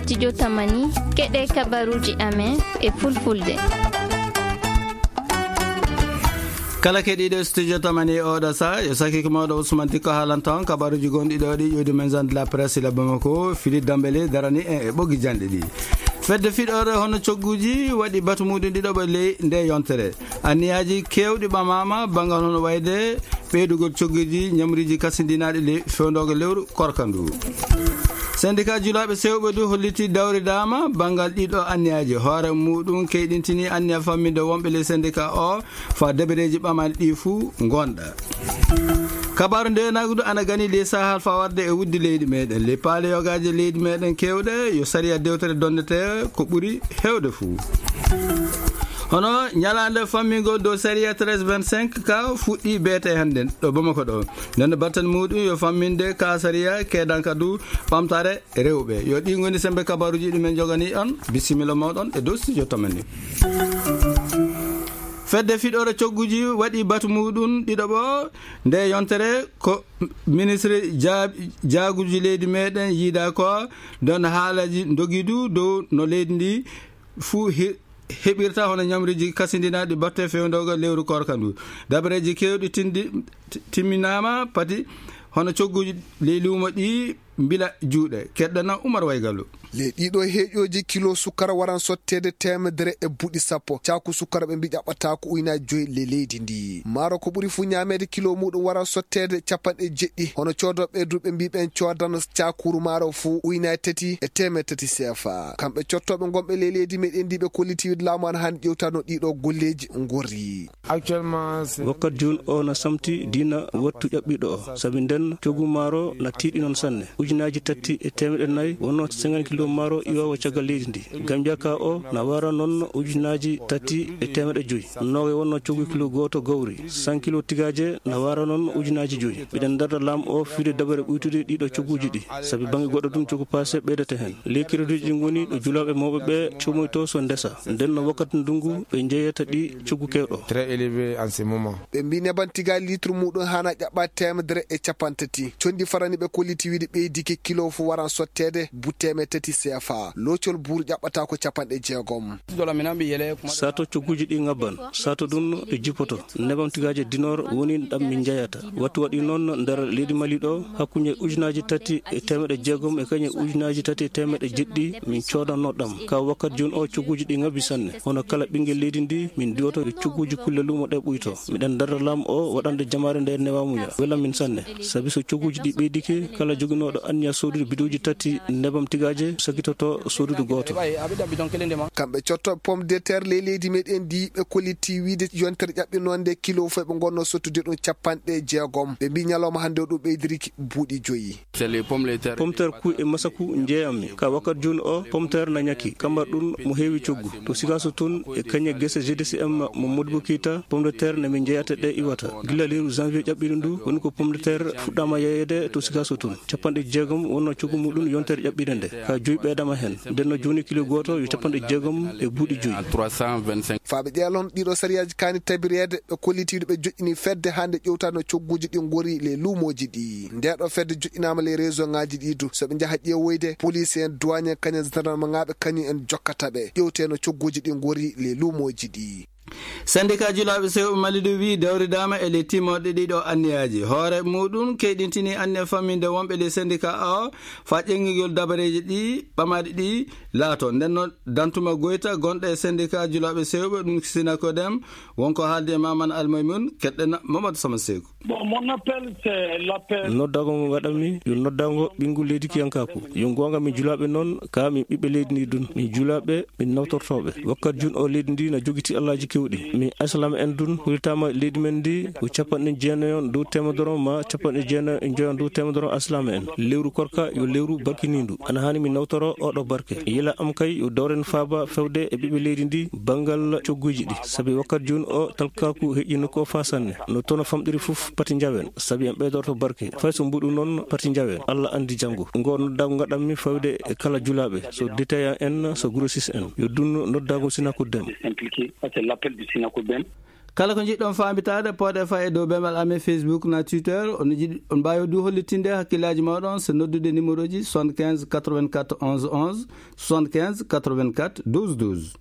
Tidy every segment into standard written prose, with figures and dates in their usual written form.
studio Tamani keɗe kabaruji amen e fulfulde. kala keɗiɗo studio Tamani oɗo sa yo saki ko mawɗo Ousmane Dikko haalanton kabaruji gonɗi ɗo ɗi ƴewdi maison de la presse le Bamako Philippe Dambélé darani e ɓoggi janɗe ɗi fedde fiɗore hono cogguji waɗi batu muɗum ɗiɗoɓe ley nde yontere anniyaji kewɗi ɓamama bangal hono wayde ɓeydugol cogguji ñamriji kasindinaɗi ley fewdogo lewru korkandu syndicat julaɓe sewɓe du holliti dawridama bangal ɗiɗo anniyaji hoore muɗum keyɗintini anniya famminde wonɓe ley syndicat o fa debereji ɓamani ɗi fuu gonɗa kabaru nde nagudu ana gani ley sahal fawarde e wuddi leydi meɗen ley paaleyogaji leydi meɗen kewɗe yo sariya dewtere donnete ko ɓuuri hewde fuu hono ñalande fammingol dow sariya 1325 ka fuɗɗi beete hande ɗo Bamako ɗo nonde batten muɗum yo famminde ka sariya kedanka du ɓamtare rewɓe yo ɗi goni sembe kabaruji ɗumen jogani on bisimilla mawɗon e dow studio Tamani. fedde fiɗore cogguji waɗi batu muɗum ɗiɗoɓo nde yontere ko ministre jaaguji leydi meɗen yiida ko don haalaji dogidu dow no leydi ndi fuu heɓirta hono ñamriji kasindinaɗi batte fewdogo lewru korkandu dabareji kewɗi timminama pati hono cogguji ley luumo ɗi mbila juuɗe keɗɗana Oumar Waygallu le ɗiɗo heƴoji kilo sukkara waran sottede temedere e buuɗi sappo caku sukkara ɓe mbi ƴaɓɓata ko ujunnaje 5 le leydi ndi maaro ko ɓuuri fu ñamede kilo muɗum waran sottede 70 hono codoɓe duɓe mbi ɓen codan cakuru maaro fu ujunnaje 3 e temedere 3 CFA kamɓe cottoɓe gonɓe le leydi meɗen ndi ɓe kollitiwide laamu an han ƴewtano ɗiɗo golleji gori wakkat joni o na samti dina wattu ƴaɓɓiɗo o saabi nden coggu maaro na tiiɗi noon sanne ujunnaje 3 e temedere 4 wonno 50 kilo maro iwawo caggal leydi ndi gam jaka o na wara noon ujunnaji 3 e temedere 5 nowe wonno coggu kilo goto gawri 100 kilo tigaje na wara noon ujunnaji 5 ɓiɗen darda laamu o fiide dabare ɓuytude ɗiɗo cogguji ɗi saabi banggue goɗɗo ɗum coggu passé ɓeydete hen lekkiroduji ɗi goni ɗo julaɓe mawɓe ɓe comoyto so ndesa nden no wakkati ndungu ɓe jeeyata ɗi coggu kewɗo très élevé en ce moment ɓe mbi neban tiga litre muɗum hana ƴaɓɓa temedere e 30 condi farani ɓe kolliti wiide ɓeydiki kilo fu waran sottede butteme 3 CFA locol buuru ƴaɓɓata ko 60 sato cogguji ɗi ngabban sato ɗum ɗo jippoto nebam tigaje dinor woni ɗam min jeyata wattu waɗi noon nder leydi Mali ɗo hakkude ujunnaji 3 e temedere 6 e kañum ujunnaji 3 e temedere 7 min codanno ɗam ka wakkat joni o cogguji ɗi ngabbi sanne hono kala ɓinguel leydi ndi min diwoto e cogguji kulle lumo ɗe ɓuyto miɗen darda laamu o waɗande jamare nder newamuya welam min sanne saabi so cogguji ɗi ɓeydiki kala joguinoɗo anniya sodude biduji 3 nebam tigaje sakitoto sodude goto kamɓe cottoɓe pomme de terre ley leydi meɗen ndi ɓe kolliti wiide yontere ƴaɓɓinonde kilo fo ɓe gonno sottude ɗum 60 ɓe mbi ñalawma hande o ɗo ɓeydiriki buuɗi 5 pomme terre kuy e masaku jeeyammi ka wakkat joni o pomme terre na ñakki kambar ɗum mo heewi coggu to sikaso tun e kañe guese GDCM mo Modibo Keita pomme de terre nemi jeeyata ɗe iwata gila leyru janvier ƴaɓɓiɗo ndu woni ko pomme de terre fuɗɗama yeyede to sikaso tun 60 wonno coggu muɗum yontere ƴaɓɓide nde ka 5 ɓeydama hen nden no joni kilo goto yo 60 e buuɗi 5 faaɓe ƴeelon ɗiɗo sariyaji kani tabirede ɓe kollitiɗo ɓe joƴƴini fedde hande ƴewtano cogguji ɗi gori le luumoji ɗi ndeɗo fedde joƴƴinama le réseau ngaji ɗidu soɓe jaaha ƴeewoyde police en douane en kañum gendarme-ŋaɓe kañum en jokkataɓe ƴewteno cogguji ɗi gori le luumoji ɗi syndicat julaɓe sewɓe Mali ɗo wi dawridama e ley timmoɗe ɗiɗo anniyaji hoore muɗum keyɗintini anniya famminde wonɓe ley syndicat o fa ƴeŋgigol dabareji ɗi ɓamaɗi ɗi laato ndenno Dantuma Goyta gonɗo e syndicat julaɓe sewɓe ɗum Sinako Dem wonko haalde e Maman Almaymoun keɗɗena Mamadou Sama Sekou. Mon appel c'est l'appel noddago mo waɗanmi yo noddago ɓingu leydi Kiyankaku yo gonga min julaɓe noon ka min ɓiɓɓe leydi ndi dun min julaɓe min nawtortoɓe wakkat joni o leydi ndi na joguiti allaji kewɗi min islam en dun hultama leydi men ndi ko 90 dow temedere ma 95 dow temedere islam en lewru korka yo lewru barkinindu ana hani min nawtoro oɗo barke yila am kay yo dawren faaba fewde e ɓiɓɓe leydi ndi bangal cogguji ɗi saabi wakkat joni o talkaku heƴƴino ko fa sanne no tono famɗiri foof pati jawen saabi en ɓeydorto barke fay so mbuɗu noon pati jawen Allah andi janggo ngo noddago gaɗanmi fawde e kala julaɓe so détaillant en so grossiste en yo dun noddago Sinako Dem. kala ko jiɗɗon famitade poɗe fa e dow bemal amen Facebook na Twitter on mbawi du hollitinde hakkillaji moɗon so noddude numéro ji 75 84 11 11 75 84 12 12.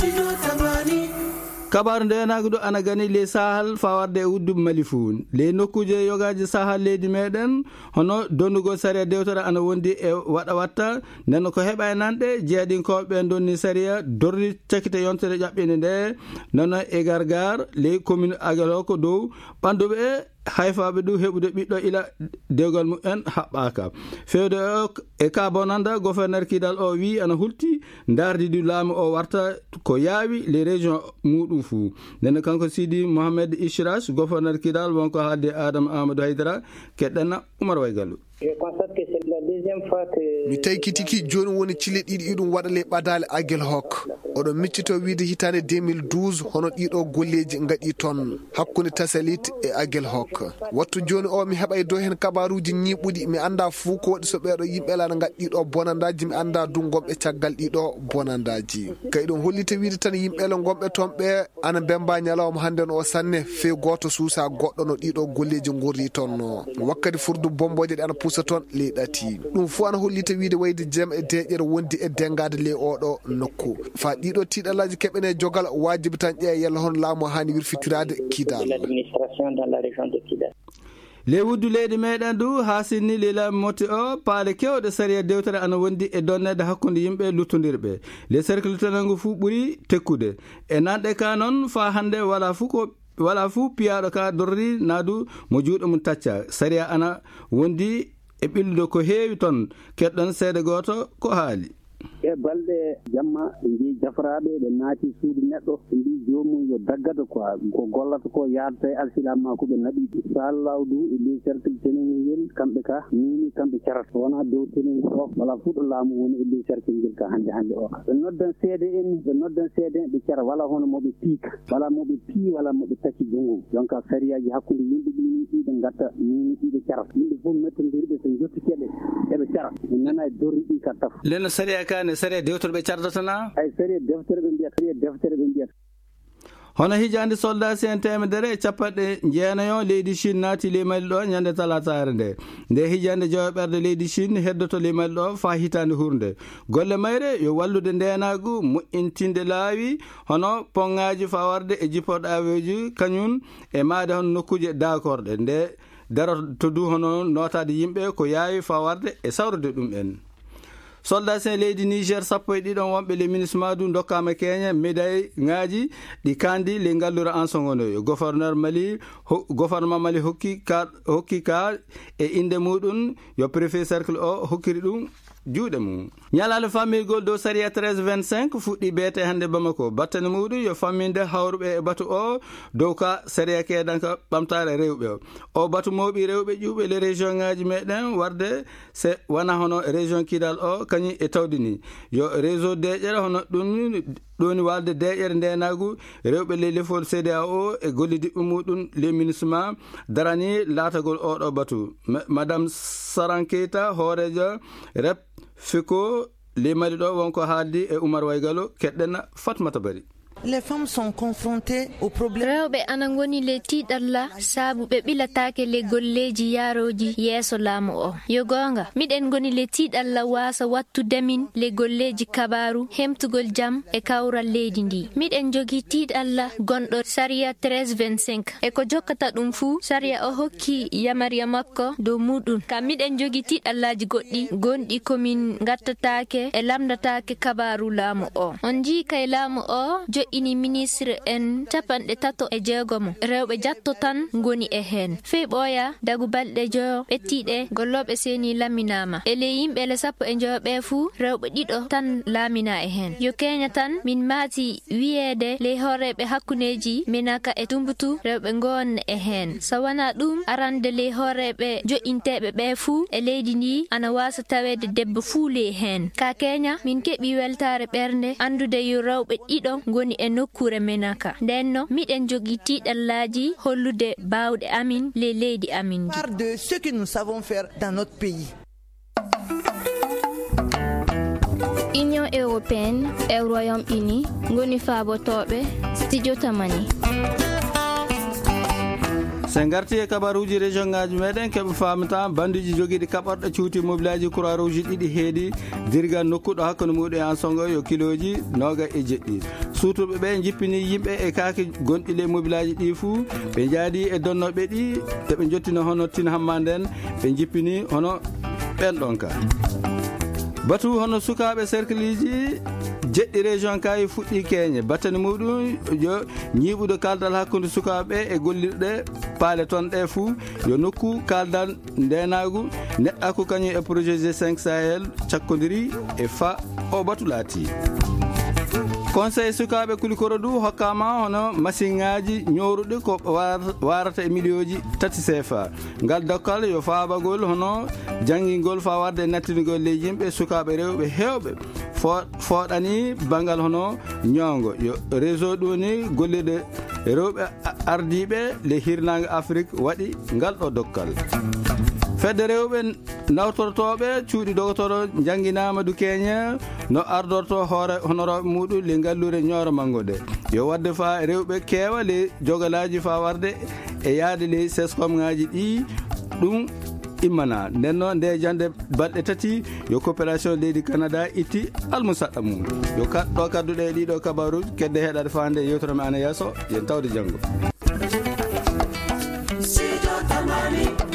kabaru ndenago ɗo ana gani le sahal fawarde e wudduɓe Mali fuu le nokkuje yogaji sahal leydi meɗen hono donnugo saria dewtere ana wondi e watta nden ko heɓa e nanɗe jeeɗinkoɓe donni saria dorri cakkite yontere ƴaɓɓinde nde nono e gargar le commune agaloko dow ɓanduɓe hayfaɓe ɗum heɓude ɓiɗɗo ila dewgal mumen haɓɓaka fewde e ka bonanda gouverneur kidal o wi ana hulti dardi du laamu o warta ko yaawi les régions muɗum fuu nden kanko Sidi Mohamed Ishrash gouverneur kidal wonko haalde Adama Amadou Haydara keɗɗenna Oumar Waygallu. mi taykitiki joni woni cile ɗiɗi iɗum waɗale ɓadale Aguel Hok oɗon miccito wiide hitande 2012 hono ɗiɗo golleji gaɗi toon hakkude Tasalit e Aguel Hok wattu joni o mi heɓay dow hen kabaruji ñiɓuɗi mi anda fuu ko waɗi so ɓeɗo yimɓelana gaɗɗiɗo bonandaji mi anda du gomɓe caggal ɗiɗo bonandaji kay ɗum hollite wiide tan yimɓele gomɓe toon ɓe ana bemba ñalawma hande o sanne fe goto suusa goɗɗo no ɗiɗo golleji gurri toon no wakkati furdu bomboje ɗe ana pusa toon ley ɗati ɗum fu ana hollite wiide wayde jeem e deƴƴere wondi e dengade ley oɗo nokku fa ɗiɗo tiɗalaji keɓene jogal wajibi tan ƴeeya yalla hon laamu hani wirfitirade kidal le wuddu leydi meɗen du ha sinni le laamu motti o paale kewɗe saria dewtere ana wondi e donnede hakkude yimɓe luttodirɓe le cercle tenango fu ɓuuri tekkude e nanɗe ka noon fa hande wala fu piyaɗo ka dorri nadu mo juuɗo mum tacca saria ana wondi e ɓillude ko heewi toon keɗɗon seede goto ko haali e balɗe jamma ɓe mbi jafraɓe ɓe naati suudu neɗɗo ɓe mbi jomum yo daggata ko gollata ko yadata e alsilamma ko ɓe naɓiɗi so Allah du e ley cercle teneni ngel kamɓe ka mini kamɓe carata wona dow teneni o wala fuɗɗo laamu woni e ley cercle ngel ka hande o ka ɓe noddan seede en ɓe cara wala hono moɓe piika wala moɓe pii wala moɓe tacci jungum donc sariyaji hakkude yimɓe ɗini ɗiɓe gatta mini ɗiɓe carata yimɓe fof mettodirɓe so jottikeɓe eɓe cara mi nana e dorri ɗi ka taf leno saria kane saria dewtere ɓe cardatana ay saria deftere ɓe mbiyata hono hijande soldat sen temedere capanɗe jeenayo leydi Chine naati ley Mali ɗo ñande talatare nde hijande jowoɓerde leydi Chine heddoto ley Mali ɗo fa hitande hurde golle mayre yo wallude ndenagu moƴƴintinde laawi hono pongaji fawarde e jippoɗo aweji kañum e maade hono nokkuje dakorɗe nde daroto du hono notade yimɓe ko yaawi fawarde e sawrude ɗum en soldat sen leydi Niger sappo e ɗiɗon wonɓe le ministre du dokkama Kenya médaille ngaji ɗi kandi le ngallura en songonoyo gouvernement Mali hokki ka e inde muɗum yo préfet cercle o hokkiri ɗum juuɗe mum ñalale familgol dow saria 1325 fuɗɗi beete hande Bamako battane muɗum yo famminde hawruɓe e batu o dow ka saria keedanka ɓamtare rewɓe o batu mawɓi rewɓe ƴuɓe le région ngaji meɗen warde se wona hono région kidal o kañum e tawdini yo réseau deƴere hono ɗoni walde deƴere ndenagu rewɓe le lefol CEDEAO e gollidiɓe muɗum le ministre darani laatagol oɗo batu madame Saran Keita hoorejo rep fiko le Mali ɗo wonko haaldi e Oumar Waygallo keɗɗenna Fatmata Bari. Les femmes sont confrontées au problème. Rewɓe ana ngoni le tiɗalla saabu ɓe ɓilatake le golleji yaroji yeeso laamu o yo gonga miɗen ngoni le tiɗalla wasa wattudemin le golleji kabaru hemtugol jam e kawral leydi ndi miɗen jogi tiɗalla gonɗo saria 1325 e ko jokkata ɗum fuu saria o hokki yamariya makko dow muɗum kam miɗen jogi tiɗallaji goɗɗi gonɗi komin gattatake e lamdatake kabaru laamu o on jii kay laamu o ini ministre en capanɗe 36 rewɓe jatto tan ngoni e hen fey ɓooya dagu balɗe joyo ɓettiɗe golloɓe seni laminama e ley yimɓe le 19 ɓe fuu rewɓe ɗiɗo tan laamina e hen yo Kenya tan min maati wiyeede ley horeɓe hakkuneji menaka e tumbutu rewɓe gonne e hen so wona ɗum arande ley horeɓe joƴinteɓe ɓe fuu e leydi ndi ana wasa tawede debbo fuu ley hen ka Kenya min keɓi weltare ɓernde andude yo rewɓe ɗiɗo ngoni e nokkure menaka ndenno miɗen jogi tiɗallaji hollude bawɗe amin le leydi amin de ce que nous savons faire dans notre pays. Union européenne e Royaume-Uni ngoni faabotoɓe studio tamani sen garti e kabaruji région ngaji meɗen keɓe famata bandiji joguiɗi kaɓorɗo cuuti mobilaji croix rouge ɗiɗi heedi dirgal nokkuɗo hakkude muɗum e Ansongo yo kiloji 27 suutuɓe ɓe jippini yimɓe e kaake gonɗi mobilaji ɗi fuu ɓe jaadi e donnoɓe ɗi teɓe jottino hono tin hammanden ɓe jippini hono ɓen ɗon ka batu hono sukaɓe cercle ji jeɗɗi région kayi fuɗɗi keñe battani muɗum yo ñiɓude kaldal hakkude sukaɓe e gollirɗe paale ton ɗe fuu yo nokku kaldal ndenagu neɗɗako kañum e projet G5 Sahel cakkodiri e fa o batu laati conseil sukaɓe Kulikorodu hokkama hono machine ngaji ñoruɗe ko warata e million 3 CFA ngal dokkal yo faabagol hono jangingol fa warde nattinigol ley yimɓe sukaɓe rewɓe hewɓe foɗani bangal hono ñongo yo réseau ɗoni gollirde rewɓe ardiɓe le hirnague Afrique waɗi ngal ɗo dokkal fedde rewɓe nawtortoɓe cuuɗi dogotoro jangguinama du Kenya no ardorto hoore honoroɓe muɗum le ngallure ñooro manggo de yo wadde fa rewɓe keewa le jogalaji fa warde e yaade le sescom ngaji ɗi ɗum immana nden noon nde jande balɗe tati yo coopération leydi Canada itti almusaɗɗa mum yo ɗo kadduɗe e ɗiɗo kabaruji kedde heɗade fande yewtorome ana yesso yen tawde janggo.